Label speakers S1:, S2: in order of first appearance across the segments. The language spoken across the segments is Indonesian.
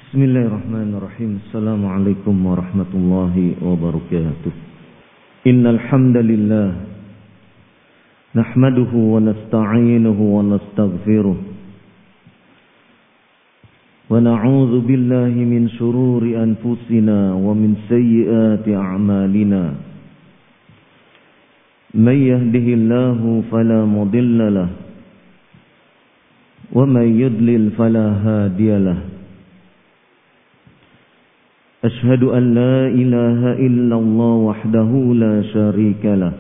S1: Bismillahirrahmanirrahim. Assalamualaikum warahmatullahi wabarakatuh. Innal hamdalillah nahmaduhu wa nasta'inuhu wa nastaghfiruh wa na'udzu billahi min shururi anfusina wa min sayyiati a'malina. May yahdihillahu fala mudilla lahu wa may yudlil fala hadiya lahu. أشهد أن لا إله إلا الله وحده لا شريك له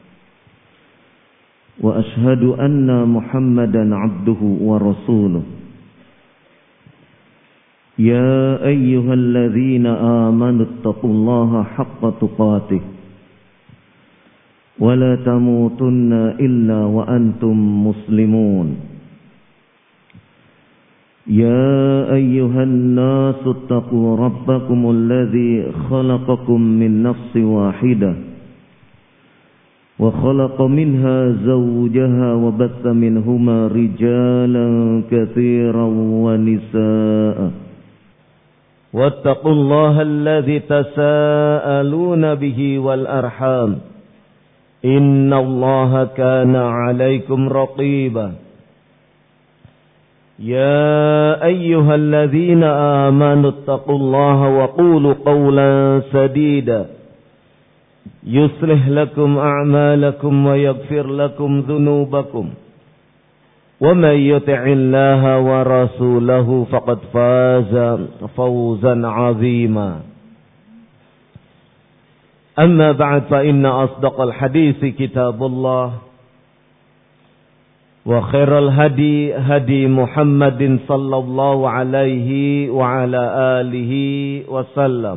S1: وأشهد أن محمدا عبده ورسوله يا أيها الذين آمنوا اتقوا الله حق تقاته ولا تموتن إلا وأنتم مسلمون يا أيها الناس اتقوا ربكم الذي خلقكم من نفس واحدة وخلق منها زوجها وبث منهما رجالا كثيرا ونساء واتقوا الله الذي تساءلون به والأرحام إن الله كان عليكم رقيبا يا أيها الذين آمنوا اتقوا الله وقولوا قولا سديدا يصلح لكم أعمالكم ويغفر لكم ذنوبكم ومن يطع الله ورسوله فقد فاز فوزا عظيما أما بعد فإن أصدق الحديث كتاب الله وخير الهدي هدي محمد صلى الله عليه وعلى آله وسلم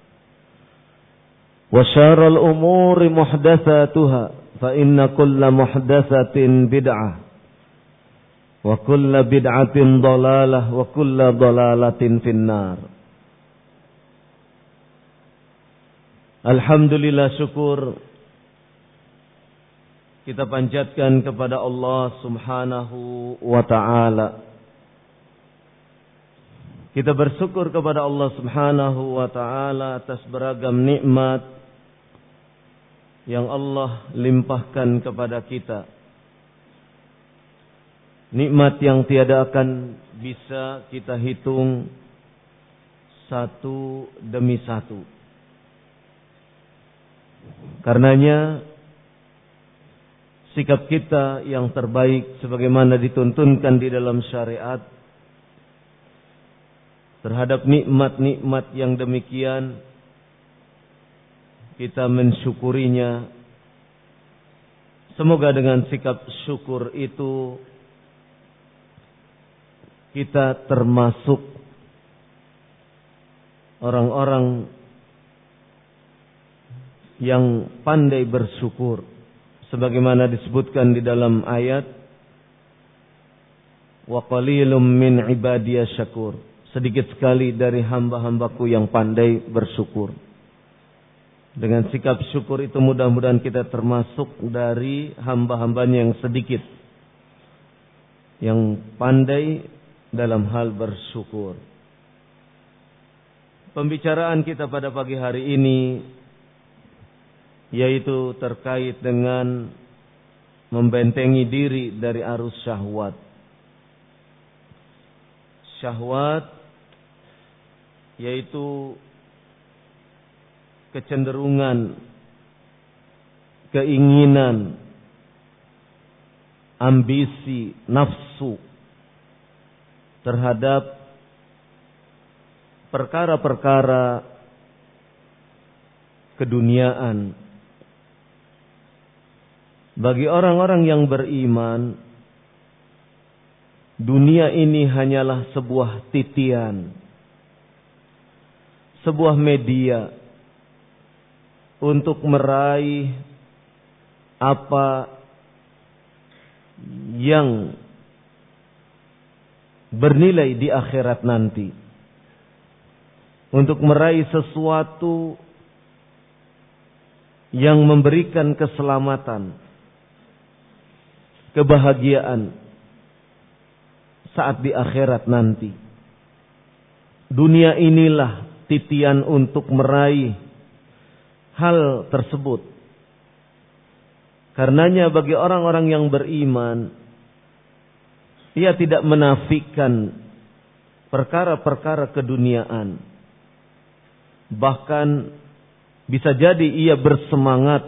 S1: وشر الأمور محدثاتها فإن كل محدثة بدعة وكل بدعة ضلالة وكل ضلالة في النار. Alhamdulillah, syukur kita panjatkan kepada Allah Subhanahu wa ta'ala. Kita bersyukur kepada Allah Subhanahu wa ta'ala atas beragam nikmat yang Allah limpahkan kepada kita. Nikmat yang tiada akan bisa kita hitung satu demi satu. Karenanya sikap kita yang terbaik sebagaimana dituntunkan di dalam syariat terhadap nikmat-nikmat yang demikian, kita mensyukurinya. Semoga dengan sikap syukur itu kita termasuk orang-orang yang pandai bersyukur. Sebagaimana disebutkan di dalam ayat, wa qalilum min ibadiyas syakur, sedikit sekali dari hamba-hambaku yang pandai bersyukur. Dengan sikap syukur itu mudah-mudahan kita termasuk dari hamba-hambanya yang sedikit, yang pandai dalam hal bersyukur. Pembicaraan kita pada pagi hari ini yaitu terkait dengan membentengi diri dari arus syahwat. Syahwat yaitu kecenderungan, keinginan, ambisi, nafsu terhadap perkara-perkara keduniaan. Bagi orang-orang yang beriman, dunia ini hanyalah sebuah titian, sebuah media untuk meraih apa yang bernilai di akhirat nanti, untuk meraih sesuatu yang memberikan keselamatan, kebahagiaan saat di akhirat nanti. dunia inilah titian untuk meraih hal tersebut. Karenanya bagi orang-orang yang beriman, ia tidak menafikan perkara-perkara keduniaan. Bahkan bisa jadi ia bersemangat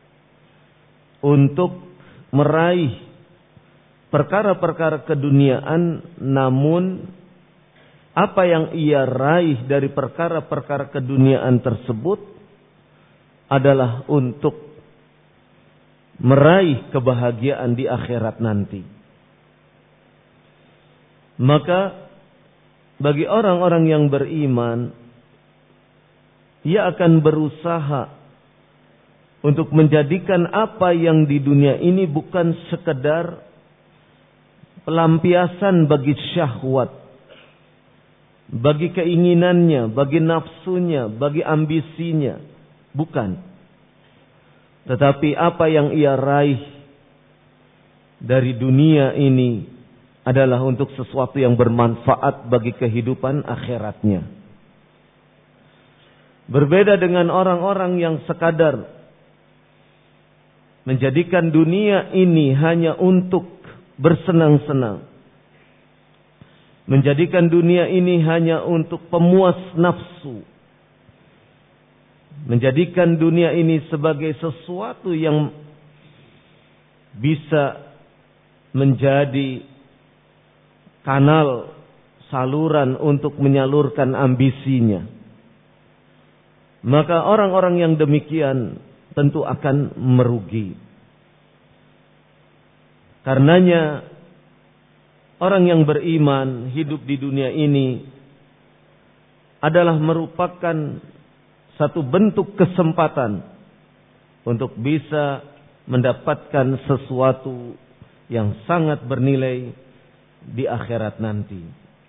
S1: untuk meraih perkara-perkara keduniaan, namun apa yang ia raih dari perkara-perkara keduniaan tersebut adalah untuk meraih kebahagiaan di akhirat nanti. Maka bagi orang-orang yang beriman, ia akan berusaha untuk menjadikan apa yang di dunia ini bukan sekedar pelampiasan bagi syahwat, bagi keinginannya, bagi nafsunya, bagi ambisinya. Bukan. Tetapi apa yang ia raih dari dunia ini adalah untuk sesuatu yang bermanfaat bagi kehidupan akhiratnya. Berbeda dengan orang-orang yang sekadar menjadikan dunia ini hanya untuk bersenang-senang. Menjadikan dunia ini hanya untuk pemuas nafsu. Menjadikan dunia ini sebagai sesuatu yang bisa menjadi kanal saluran untuk menyalurkan ambisinya. Maka orang-orang yang demikian tentu akan merugi. Karenanya orang yang beriman hidup di dunia ini adalah merupakan satu bentuk kesempatan untuk bisa mendapatkan sesuatu yang sangat bernilai di akhirat nanti.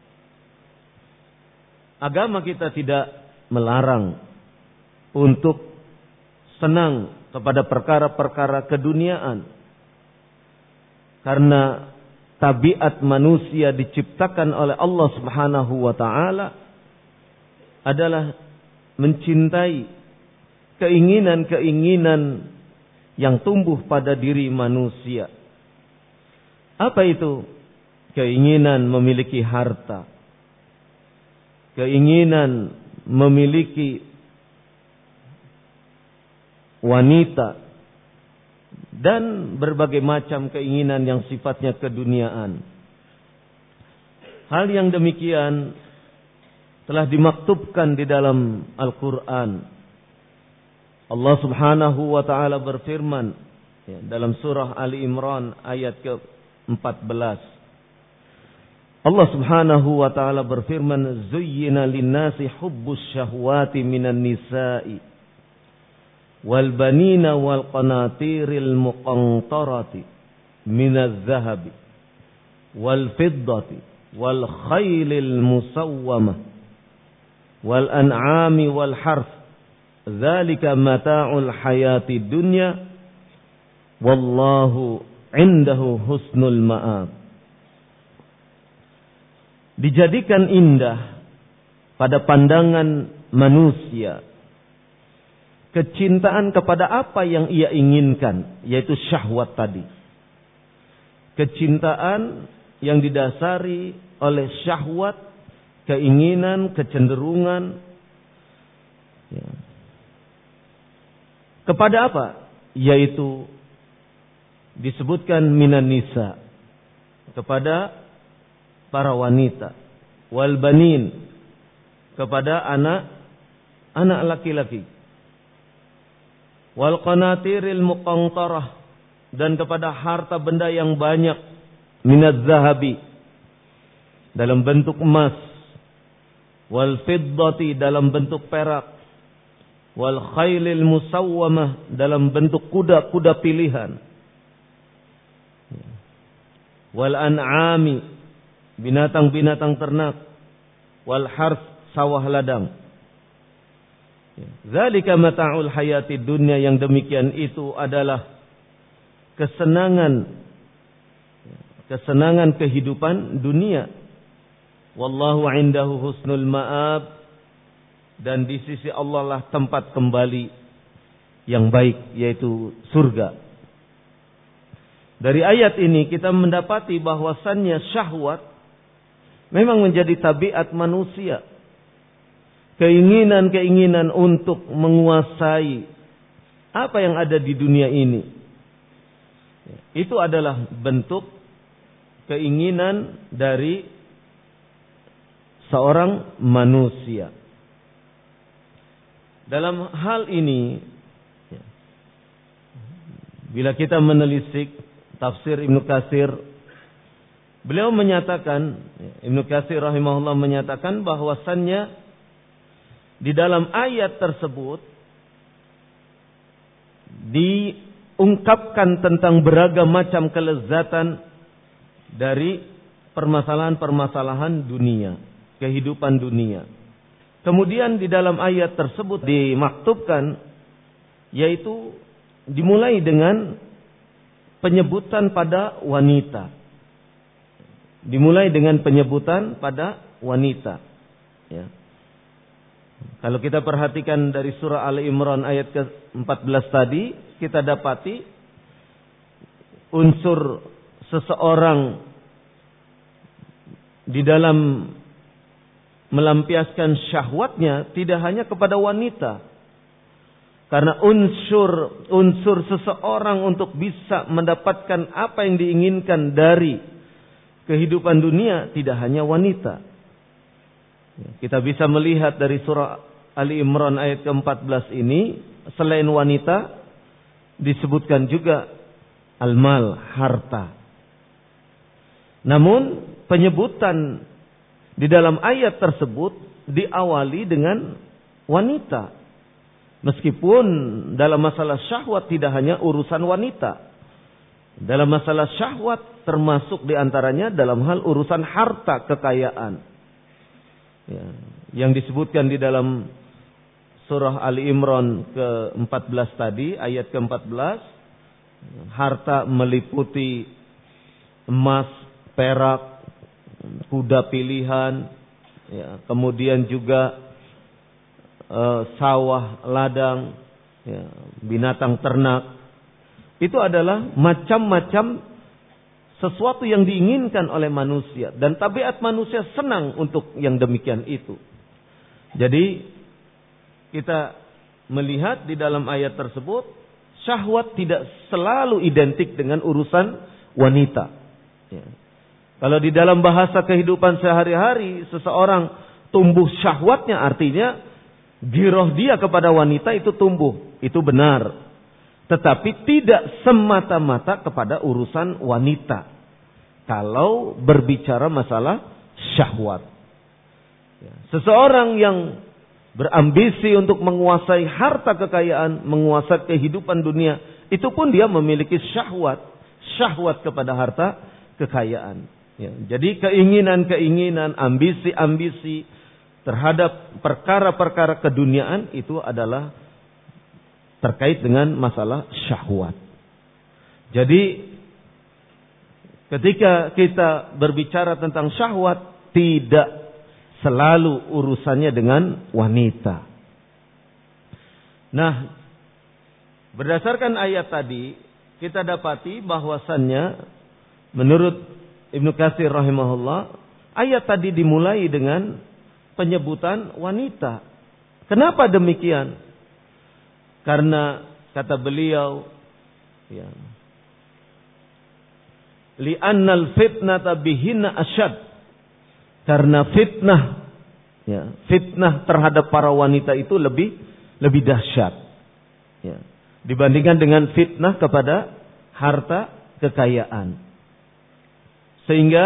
S1: Agama kita tidak melarang untuk senang kepada perkara-perkara keduniaan. Karena tabiat manusia diciptakan oleh Allah Subhanahu wa taala adalah mencintai keinginan-keinginan yang tumbuh pada diri manusia. Apa itu? Keinginan memiliki harta, keinginan memiliki wanita, dan berbagai macam keinginan yang sifatnya keduniaan. Hal yang demikian telah dimaktubkan di dalam Al-Quran. Allah Subhanahu wa ta'ala berfirman dalam surah Ali Imran ayat ke-14. Allah Subhanahu wa ta'ala berfirman, "Zuyyina lin-nasi hubbus syahwati minan nisa'i wal banina wal qanatiril muqantarati minaz zahabi wal fiddati wal khailil musawwamah wal an'ami wal harth dzalika mata'ul hayati dunya wallahu indahu husnul ma'ab." Dijadikan indah pada pandangan manusia kecintaan kepada apa yang ia inginkan, yaitu syahwat tadi. Kecintaan yang didasari oleh syahwat, keinginan, kecenderungan. Ya. Kepada apa? Yaitu disebutkan minan nisa, kepada para wanita, wal banin, kepada anak laki-laki, wal qanatiril muqantarah, dan kepada harta benda yang banyak, minaz zahabi, dalam bentuk emas, wal fiddati, dalam bentuk perak, wal khailil musawwamah, dalam bentuk kuda-kuda pilihan, wal an'ami, binatang-binatang ternak, wal harth, sawah ladang. Zalika mata'ul hayati dunya, yang demikian itu adalah kesenangan kehidupan dunia. Wallahu indahu husnul ma'ab, dan di sisi Allah lah tempat kembali yang baik, yaitu surga. Dari ayat ini kita mendapati bahwasannya syahwat memang menjadi tabiat manusia. Keinginan-keinginan untuk menguasai apa yang ada di dunia ini, itu adalah bentuk keinginan dari seorang manusia. Dalam hal ini, bila kita menelisik tafsir Ibnu Katsir, beliau menyatakan, Ibnu Katsir rahimahullah menyatakan bahwasannya di dalam ayat tersebut diungkapkan tentang beragam macam kelezatan dari permasalahan-permasalahan dunia, kehidupan dunia. Kemudian di dalam ayat tersebut dimaktubkan, yaitu dimulai dengan penyebutan pada wanita. Dimulai dengan penyebutan pada wanita. Ya. Kalau kita perhatikan dari surah Ali Imran ayat ke-14 tadi, kita dapati unsur seseorang di dalam melampiaskan syahwatnya tidak hanya kepada wanita. Karena unsur seseorang untuk bisa mendapatkan apa yang diinginkan dari kehidupan dunia tidak hanya wanita. Kita bisa melihat dari surah Ali Imran ayat ke-14 ini, selain wanita disebutkan juga al-mal, harta. Namun penyebutan di dalam ayat tersebut diawali dengan wanita. Meskipun dalam masalah syahwat tidak hanya urusan wanita. Dalam masalah syahwat termasuk diantaranya dalam hal urusan harta, kekayaan. Ya, yang disebutkan di dalam surah Ali Imran ke-14 tadi, ayat ke-14, harta meliputi emas, perak, kuda pilihan, ya, kemudian juga sawah, ladang, ya, binatang ternak. Itu adalah macam-macam sesuatu yang diinginkan oleh manusia. Dan tabiat manusia senang untuk yang demikian itu. Jadi kita melihat di dalam ayat tersebut, syahwat tidak selalu identik dengan urusan wanita. Ya. Kalau di dalam bahasa kehidupan sehari-hari, seseorang tumbuh syahwatnya, artinya giroh dia kepada wanita itu tumbuh. Itu benar. Tetapi tidak semata-mata kepada urusan wanita. Kalau berbicara masalah syahwat. Seseorang yang berambisi untuk menguasai harta kekayaan, menguasai kehidupan dunia, itu pun dia memiliki syahwat. Syahwat kepada harta kekayaan. Ya, jadi keinginan-keinginan, ambisi-ambisi terhadap perkara-perkara keduniaan itu adalah terkait dengan masalah syahwat. Jadi ketika kita berbicara tentang syahwat, tidak selalu urusannya dengan wanita. Nah, berdasarkan ayat tadi, kita dapati bahwasannya menurut Ibnu Katsir rahimahullah, ayat tadi dimulai dengan penyebutan wanita. Kenapa demikian? Karena kata beliau, ya, li'annal fitnata bihinna asyad. Karena fitnah, ya, fitnah terhadap para wanita itu lebih dahsyat, ya, dibandingkan dengan fitnah kepada harta kekayaan. Sehingga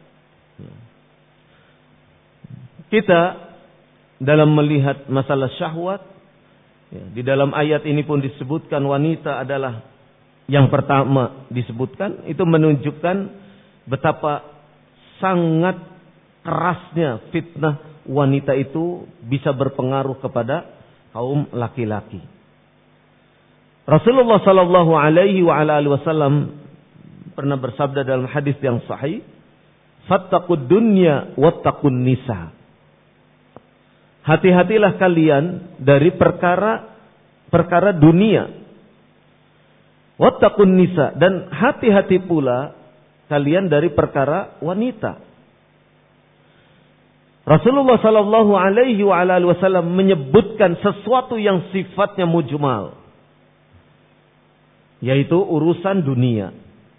S1: kita dalam melihat masalah syahwat, ya, di dalam ayat ini pun disebutkan wanita adalah yang pertama disebutkan. Itu menunjukkan betapa sangat kerasnya fitnah wanita itu bisa berpengaruh kepada kaum laki-laki. Rasulullah sallallahu alaihi wa ala alihi wasallam pernah bersabda dalam hadis yang sahih, fattaqud dunya wattaqun nisa. Hati-hatilah kalian dari perkara dunia. Wattaqun nisa, dan hati-hati pula kalian dari perkara wanita. Rasulullah sallallahu alaihi wasallam menyebutkan sesuatu yang sifatnya mujmal, yaitu urusan dunia.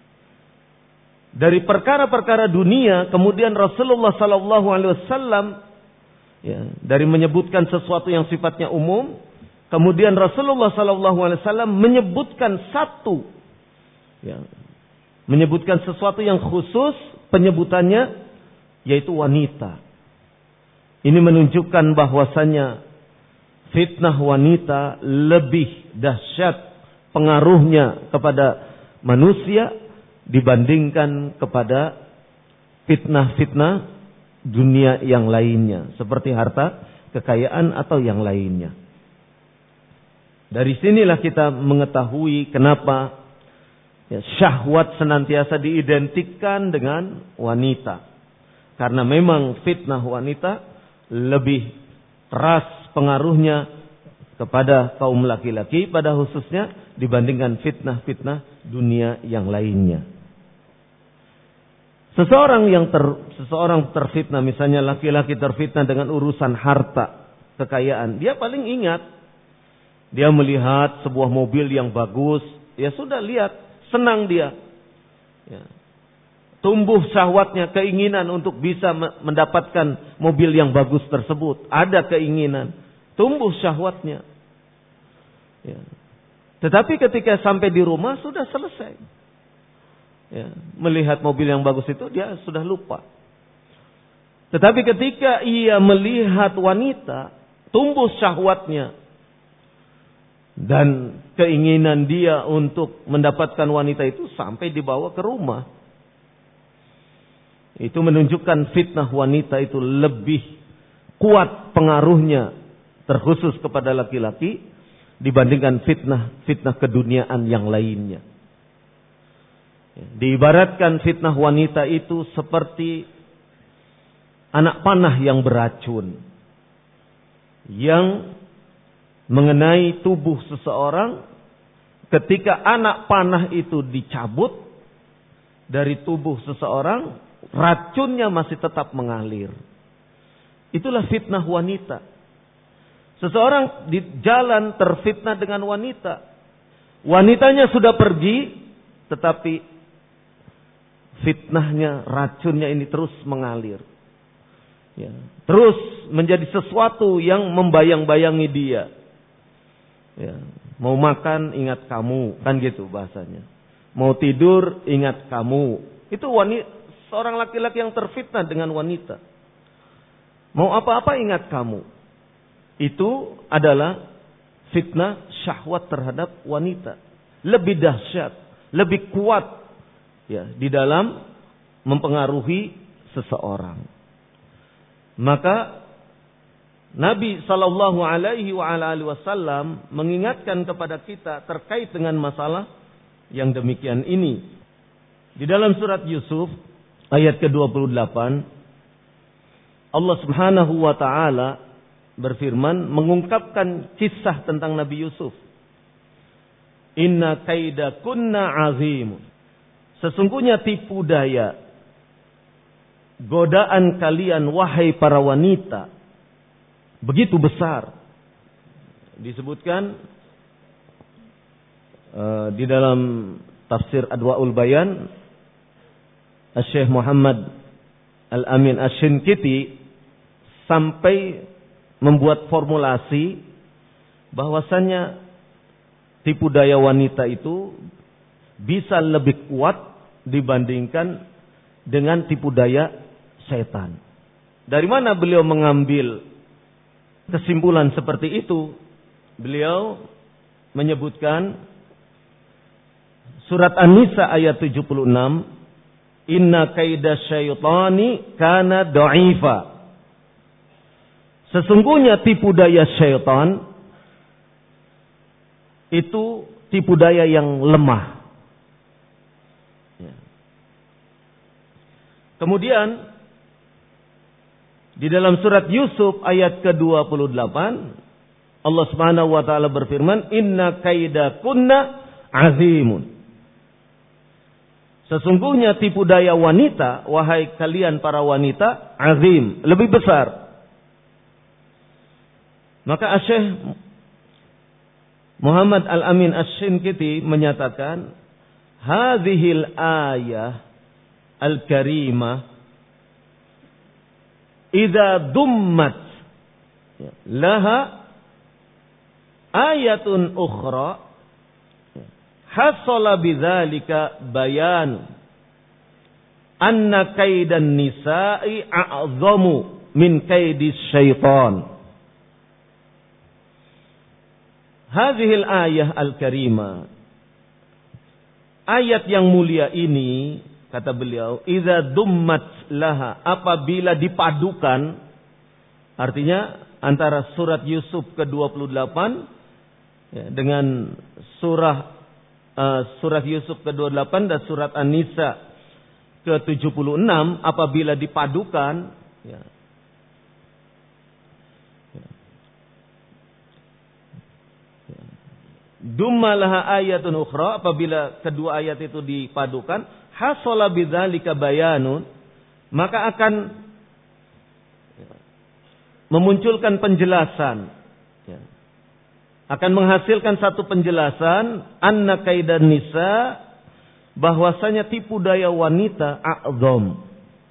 S1: Dari perkara-perkara dunia, kemudian Rasulullah sallallahu alaihi wasallam dari menyebutkan sesuatu yang sifatnya umum, kemudian Rasulullah sallallahu alaihi wasallam menyebutkan menyebutkan sesuatu yang khusus, penyebutannya yaitu wanita. Ini menunjukkan bahwasanya fitnah wanita lebih dahsyat pengaruhnya kepada manusia dibandingkan kepada fitnah-fitnah dunia yang lainnya, seperti harta, kekayaan atau yang lainnya. Dari sinilah kita mengetahui kenapa syahwat senantiasa diidentikan dengan wanita. Karena memang fitnah wanita lebih keras pengaruhnya kepada kaum laki-laki pada khususnya dibandingkan fitnah-fitnah dunia yang lainnya. Seseorang terfitnah, misalnya laki-laki terfitnah dengan urusan harta, kekayaan, dia paling ingat, dia melihat sebuah mobil yang bagus, ya sudah lihat, senang dia. Ya. Tumbuh syahwatnya, keinginan untuk bisa mendapatkan mobil yang bagus tersebut. Ada keinginan, tumbuh syahwatnya. Ya. Tetapi ketika sampai di rumah sudah selesai. Ya, melihat mobil yang bagus itu dia sudah lupa. Tetapi ketika ia melihat wanita, tumbuh syahwatnya. Dan keinginan dia untuk mendapatkan wanita itu sampai dibawa ke rumah. Itu menunjukkan fitnah wanita itu lebih kuat pengaruhnya terkhusus kepada laki-laki dibandingkan fitnah keduniaan yang lainnya. Diibaratkan fitnah wanita itu seperti anak panah yang beracun, yang mengenai tubuh seseorang. Ketika anak panah itu dicabut dari tubuh seseorang, racunnya masih tetap mengalir. Itulah fitnah wanita. Seseorang di jalan terfitnah dengan wanita. Wanitanya sudah pergi, tetapi fitnahnya, racunnya ini terus mengalir. Ya, terus menjadi sesuatu yang membayang-bayangi dia. Ya, mau makan ingat kamu, kan gitu bahasanya. Mau tidur ingat kamu. Itu seorang laki-laki yang terfitnah dengan wanita. Mau apa-apa ingat kamu. Itu adalah fitnah syahwat terhadap wanita. Lebih dahsyat, lebih kuat ya di dalam mempengaruhi seseorang. Maka Nabi sallallahu alaihi wasallam mengingatkan kepada kita terkait dengan masalah yang demikian ini. Di dalam surat Yusuf ayat ke-28 Allah Subhanahu wa taala berfirman mengungkapkan kisah tentang Nabi Yusuf. Inna kaidakunna azim. Sesungguhnya tipu daya, godaan kalian wahai para wanita begitu besar. Disebutkan di dalam tafsir Adwaul Bayan, Syekh Muhammad Al-Amin Asy-Syinkiti sampai membuat formulasi bahwasannya tipu daya wanita itu bisa lebih kuat dibandingkan dengan tipu daya setan. Dari mana beliau mengambil kesimpulan seperti itu? Beliau menyebutkan surat An-Nisa ayat 76, inna kaida syaitani kana dha'ifa. Sesungguhnya tipu daya syaitan itu tipu daya yang lemah. Kemudian di dalam surat Yusuf ayat ke-28 Allah Subhanahu wa taala berfirman, "Inna kaidakunna azimun." Sesungguhnya tipu daya wanita, wahai kalian para wanita, azim, lebih besar. Maka Syekh Muhammad Al-Amin Asy-Syinkiti menyatakan, "Hadhil ayah al-karimah idza dummat laha ayatun ukhra hasala bidzalika bayan anna kaidan nisa'i a'zamu min kaidis syaitan." Hadhil ayah al-karimah, ayat yang mulia ini, kata beliau, idza dummat laha, apabila dipadukan, artinya antara surat Yusuf ke-28 ya, dengan surat Yusuf ke-28 dan surat An-Nisa ke-76, apabila dipadukan ya, dummalaha ayatun ukhra, apabila kedua ayat itu dipadukan, hasala bidzalika bayanun, maka akan memunculkan penjelasan, akan menghasilkan satu penjelasan, anna kaidan nisa, bahwasanya tipu daya wanita a'zam,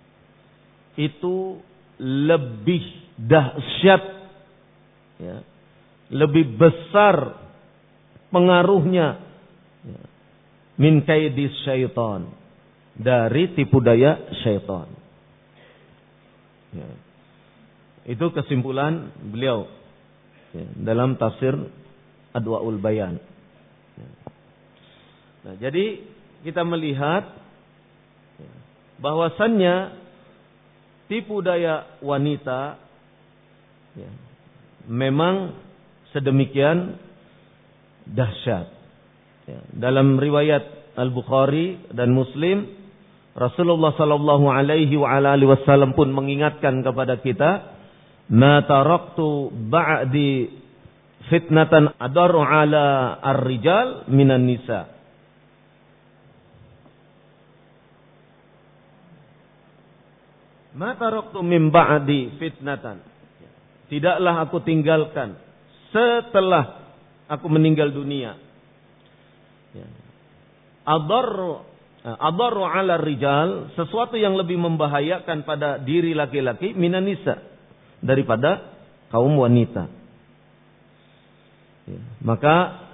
S1: itu lebih dahsyat, ya, lebih besar pengaruhnya min kaidis syaitan, dari tipu daya syaitan. Ya. Itu kesimpulan beliau ya, dalam tafsir Adwaul Bayan. Ya. Nah, jadi kita melihat ya, bahwasannya tipu daya wanita ya, memang sedemikian dahsyat. Ya. Dalam riwayat Al-Bukhari dan Muslim, Rasulullah sallallahu alaihi wa alihi wasallam pun mengingatkan kepada kita, "Ma taraktu ba'di fitnatan adarru ala ar-rijal minan nisa." Ma taraktu min ba'di fitnatan. Tidaklah aku tinggalkan setelah aku meninggal dunia. Adarru ala rijal, sesuatu yang lebih membahayakan pada diri laki-laki minan nisa, daripada kaum wanita. Maka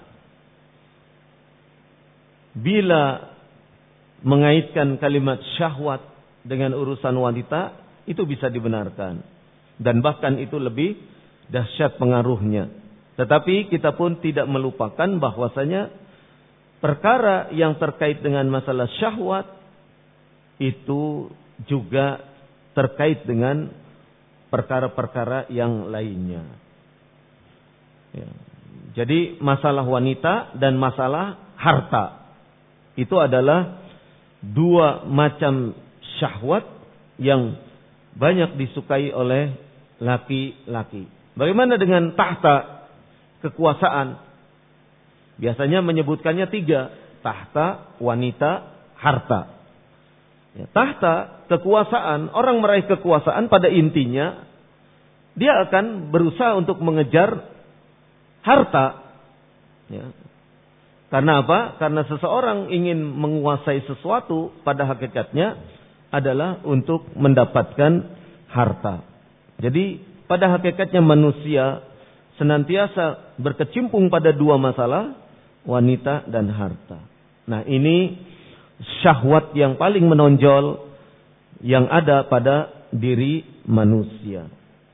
S1: bila mengaitkan kalimat syahwat dengan urusan wanita, itu bisa dibenarkan. Dan bahkan itu lebih dahsyat pengaruhnya. Tetapi kita pun tidak melupakan bahwasanya perkara yang terkait dengan masalah syahwat itu juga terkait dengan perkara-perkara yang lainnya. Ya. Jadi masalah wanita dan masalah harta itu adalah dua macam syahwat yang banyak disukai oleh laki-laki. Bagaimana dengan tahta, kekuasaan? Biasanya menyebutkannya 3. Tahta, wanita, harta. Ya, tahta, kekuasaan. Orang meraih kekuasaan pada intinya dia akan berusaha untuk mengejar harta. Ya. Karena apa? Karena seseorang ingin menguasai sesuatu, pada hakikatnya adalah untuk mendapatkan harta. Jadi pada hakikatnya manusia senantiasa berkecimpung pada dua masalah, wanita dan harta. Nah, ini syahwat yang paling menonjol yang ada pada diri manusia.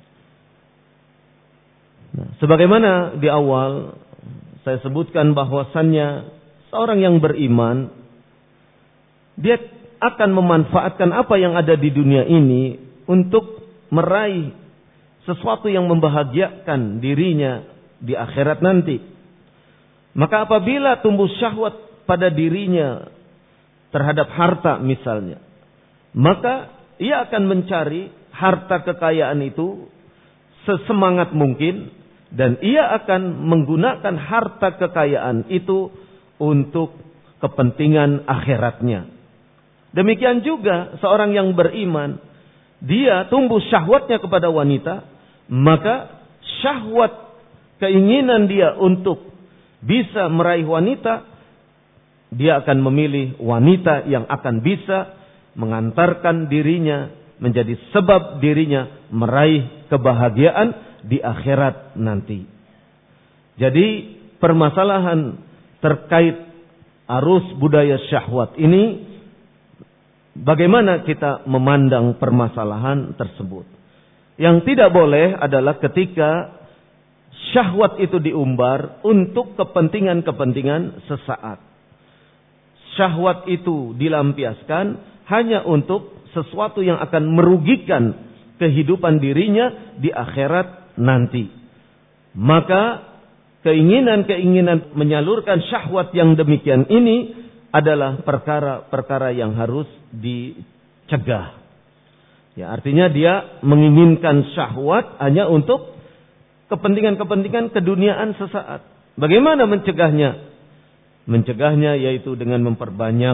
S1: Nah, sebagaimana di awal saya sebutkan bahwasannya seorang yang beriman, dia akan memanfaatkan apa yang ada di dunia ini untuk meraih sesuatu yang membahagiakan dirinya di akhirat nanti. Maka apabila tumbuh syahwat pada dirinya terhadap harta misalnya, maka ia akan mencari harta kekayaan itu sesemangat mungkin, dan ia akan menggunakan harta kekayaan itu untuk kepentingan akhiratnya. Demikian juga seorang yang beriman, dia tumbuh syahwatnya kepada wanita, maka syahwat keinginan dia untuk bisa meraih wanita, dia akan memilih wanita yang akan bisa mengantarkan dirinya, menjadi sebab dirinya meraih kebahagiaan di akhirat nanti. Jadi permasalahan terkait arus budaya syahwat ini, bagaimana kita memandang permasalahan tersebut. Yang tidak boleh adalah ketika syahwat itu diumbar untuk kepentingan-kepentingan sesaat. Syahwat itu dilampiaskan hanya untuk sesuatu yang akan merugikan kehidupan dirinya di akhirat nanti. Maka keinginan-keinginan menyalurkan syahwat yang demikian ini adalah perkara-perkara yang harus dicegah. Ya, artinya dia menginginkan syahwat hanya untuk kepentingan-kepentingan keduniaan sesaat. Bagaimana mencegahnya? Mencegahnya yaitu dengan memperbanyak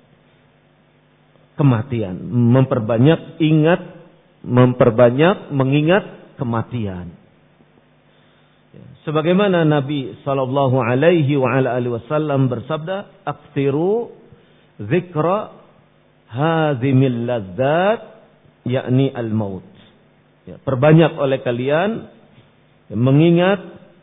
S1: kematian, memperbanyak mengingat kematian. Sebagaimana Nabi sallallahu alaihi wasallam bersabda, "Aktsiru dzikra hadzimil ladzat, yakni al-maut." Ya, perbanyak oleh kalian mengingat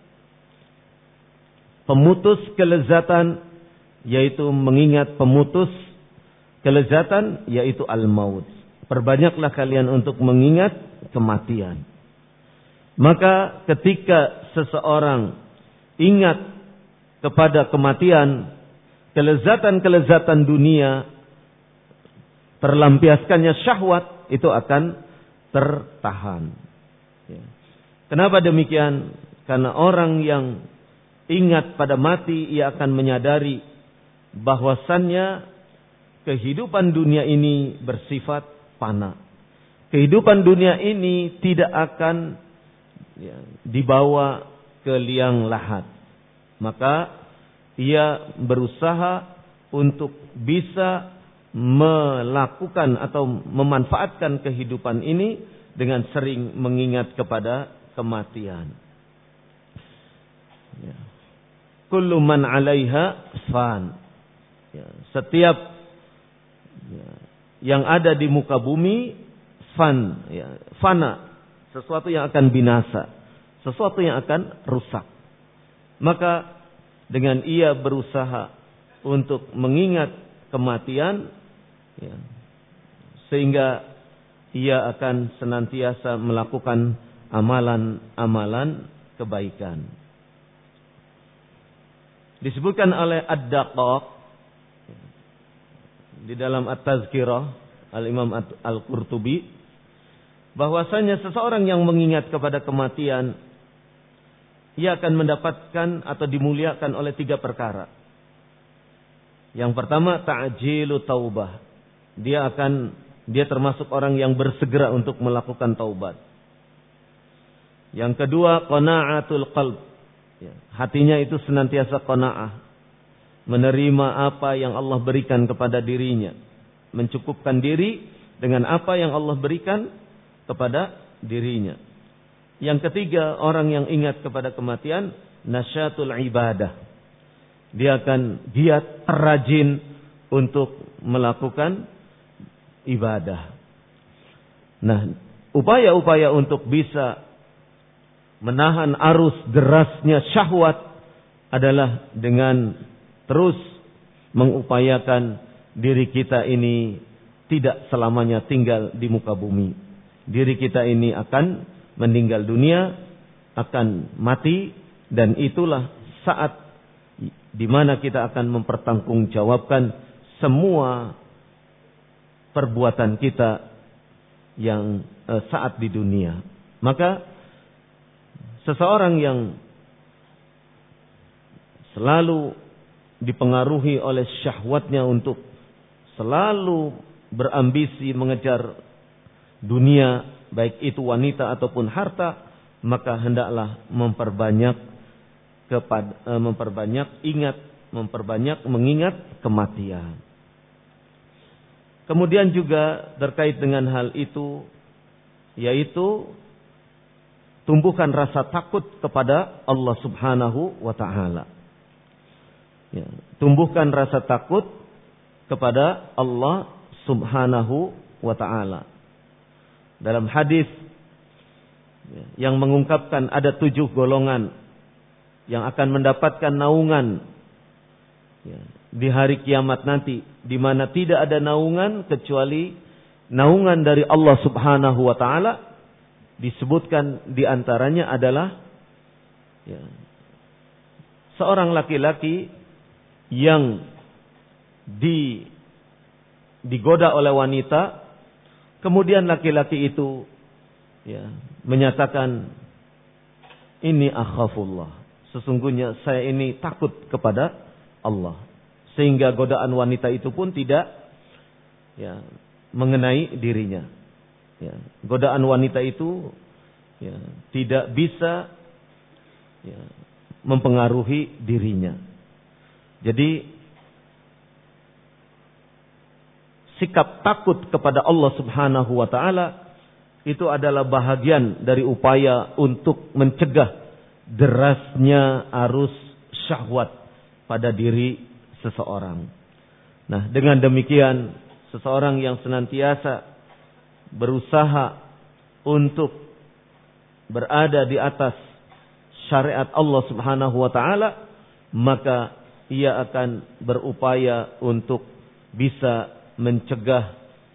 S1: pemutus kelezatan, yaitu mengingat pemutus kelezatan, yaitu al-maut. Perbanyaklah kalian untuk mengingat kematian. Maka ketika seseorang ingat kepada kematian, kelezatan-kelezatan dunia, terlampiaskannya syahwat itu akan tertahan. Kenapa demikian? Karena orang yang ingat pada mati, ia akan menyadari bahwasannya kehidupan dunia ini bersifat fana. Kehidupan dunia ini tidak akan dibawa ke liang lahat. Maka ia berusaha untuk bisa melakukan atau memanfaatkan kehidupan ini dengan sering mengingat kepada kematian. Kullu man 'alaiha fan. Setiap yang ada di muka bumi fana, sesuatu yang akan binasa, sesuatu yang akan rusak. Maka dengan ia berusaha untuk mengingat kematian, sehingga ia akan senantiasa melakukan amalan-amalan kebaikan. Disebutkan oleh Ad-Daqaq di dalam At-Tazkirah Al-Imam Al-Qurtubi, bahwasanya seseorang yang mengingat kepada kematian, ia akan mendapatkan atau dimuliakan oleh 3 perkara. Yang pertama, ta'jilu taubah. Dia termasuk orang yang bersegera untuk melakukan taubat. Yang kedua, qana'atul qalb. Hatinya itu senantiasa qana'ah, menerima apa yang Allah berikan kepada dirinya, mencukupkan diri dengan apa yang Allah berikan kepada dirinya. Yang ketiga, orang yang ingat kepada kematian, nasyatul ibadah. Dia akan giat, rajin untuk melakukan ibadah. Nah, upaya-upaya untuk bisa menahan arus derasnya syahwat adalah dengan terus mengupayakan diri kita ini tidak selamanya tinggal di muka bumi. Diri kita ini akan meninggal dunia, akan mati, dan itulah saat di mana kita akan mempertanggungjawabkan semua perbuatan kita yang saat di dunia. Maka seseorang yang selalu dipengaruhi oleh syahwatnya untuk selalu berambisi mengejar dunia, baik itu wanita ataupun harta, maka hendaklah memperbanyak mengingat kematian. Kemudian juga terkait dengan hal itu, yaitu tumbuhkan rasa takut kepada Allah Subhanahu wa ta'ala. Ya, tumbuhkan rasa takut kepada Allah Subhanahu wa ta'ala. Dalam hadis yang mengungkapkan ada 7 golongan yang akan mendapatkan naungan di hari kiamat nanti, di mana tidak ada naungan kecuali naungan dari Allah Subhanahu wa ta'ala. Disebutkan di antaranya adalah seorang laki-laki yang digoda oleh wanita, kemudian laki-laki itu menyatakan, ini akhafullah, sesungguhnya saya ini takut kepada Allah, sehingga godaan wanita itu pun tidak mengenai dirinya. Godaan wanita itu tidak bisa mempengaruhi dirinya. Jadi sikap takut kepada Allah Subhanahu wa ta'ala itu adalah bahagian dari upaya untuk mencegah derasnya arus syahwat pada diri seseorang. Nah, dengan demikian seseorang yang senantiasa berusaha untuk berada di atas syariat Allah Subhanahu wa ta'ala, maka ia akan berupaya untuk bisa mencegah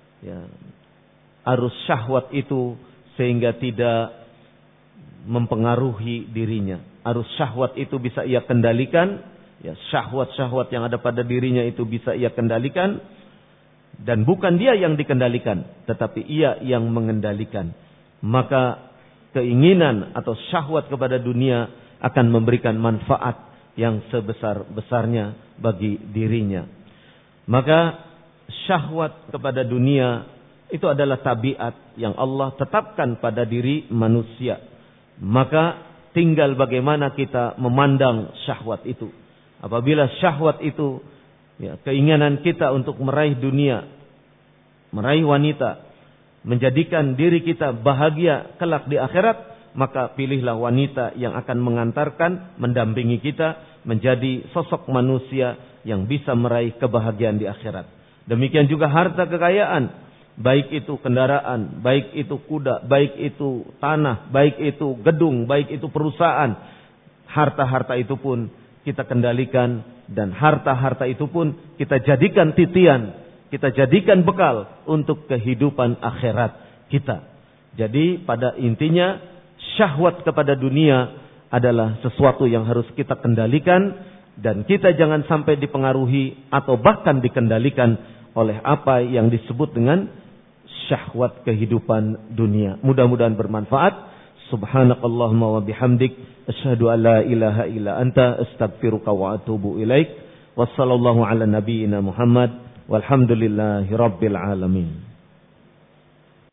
S1: arus syahwat itu sehingga tidak mempengaruhi dirinya. Arus syahwat itu bisa ia kendalikan, syahwat-syahwat yang ada pada dirinya itu bisa ia kendalikan. Dan bukan dia yang dikendalikan, tetapi ia yang mengendalikan. Maka keinginan atau syahwat kepada dunia akan memberikan manfaat yang sebesar-besarnya bagi dirinya. Maka syahwat kepada dunia itu adalah tabiat yang Allah tetapkan pada diri manusia. Maka tinggal bagaimana kita memandang syahwat itu. Apabila syahwat itu keinginan kita untuk meraih dunia, meraih wanita, menjadikan diri kita bahagia kelak di akhirat, maka pilihlah wanita yang akan mengantarkan, mendampingi kita menjadi sosok manusia yang bisa meraih kebahagiaan di akhirat. Demikian juga harta kekayaan, baik itu kendaraan, baik itu kuda, baik itu tanah, baik itu gedung, baik itu perusahaan. Harta-harta itu pun kita kendalikan, dan harta-harta itu pun kita jadikan titian, kita jadikan bekal untuk kehidupan akhirat kita. Jadi pada intinya syahwat kepada dunia adalah sesuatu yang harus kita kendalikan, dan kita jangan sampai dipengaruhi atau bahkan dikendalikan oleh apa yang disebut dengan syahwat kehidupan dunia. Mudah-mudahan bermanfaat. Subhanakallahumma wa bihamdik, asyhadu an la ilaha illa anta, astaghfiruka wa atubu ilaik. Wassallallahu ala nabiyyina Muhammad walhamdulillahi rabbil alamin.